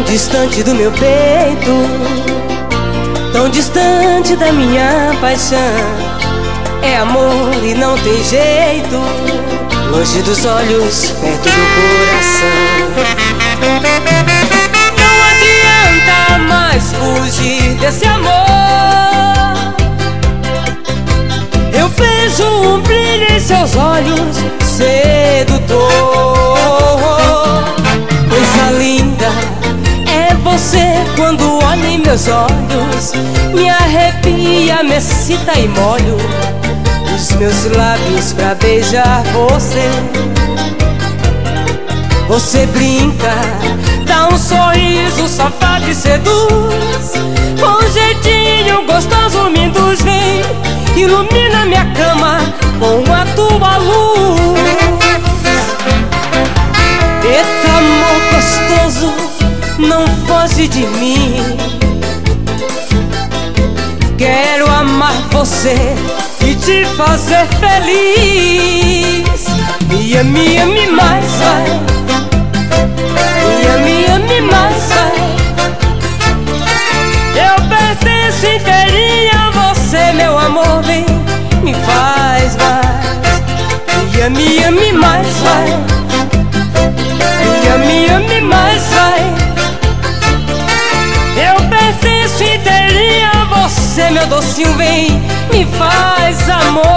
distante do meu peito, tão distante da minha paixão. É amor e não tem jeito, longe dos olhos, perto do coração. Não adianta mais fugir desse amor. Eu vejo um brilho em seus olhos, sedutor. Coisa linda é você quando olha em meus olhos. Me arrepia, me excita e molho os meus lábios pra beijar você. Você brinca, dá um sorriso safado e seduz. Com jeitinho gostoso me induz, vem, ilumina minha cama com a tua luz. Esse amor gostoso não foge de mim. Quero amar você e te fazer feliz. Me ame, ame mais, vai. Me ame, ame mais, vai. Eu pertenço inteirinha a você, meu amor, vem, me faz mais. Me ame, ame mais, vai. Me ame, ame mais, vai. Eu pertenço inteirinha a você, meu docinho, vem, me faz amor.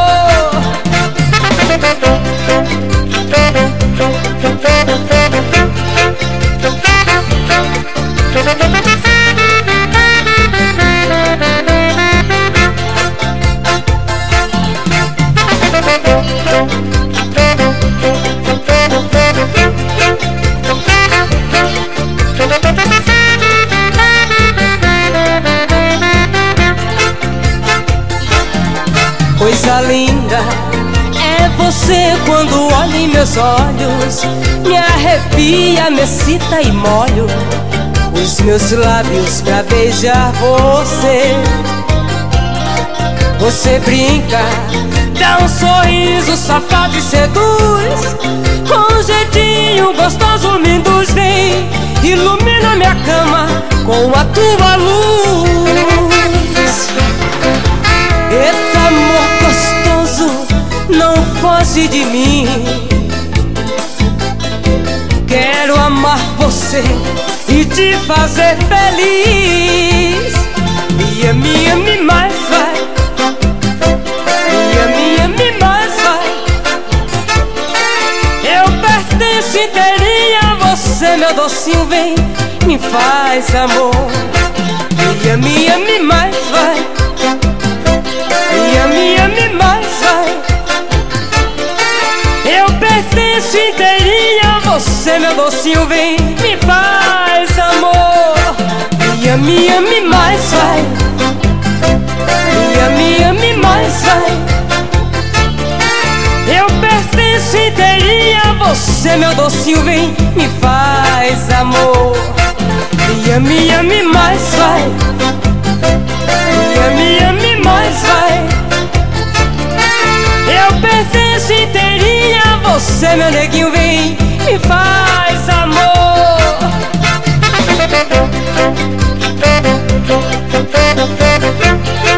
Coisa linda é você quando olha em meus olhos. Me arrepia, me excita e molho os meus lábios pra beijar você. Você brinca, dá um sorriso safado e seduz. Com jeitinho gostoso me induz, vem, ilumina minha cama com a tua luz. Esse amor gostoso não foge de mim. Quero amar você e te fazer feliz. Me ame, ame mais, vai. Me ame, ame mais, vai. Eu pertenço inteirinha a você, meu docinho, vem, me faz amor. Me ame, ame mais, vai. Me ame, ame mais, vai. Eu pertenço inteirinha a você, meu docinho, vem, me faz amor. Me ame, ame mais, vai. Me ame, ame mais, vai. Eu pertenço inteirinha a você, meu docinho, vem, me faz amor. Me ame, ame mais, vai. Me ame, ame mais, vai. Eu pertenço inteirinha a você, meu neguinho, vem, me faz amor.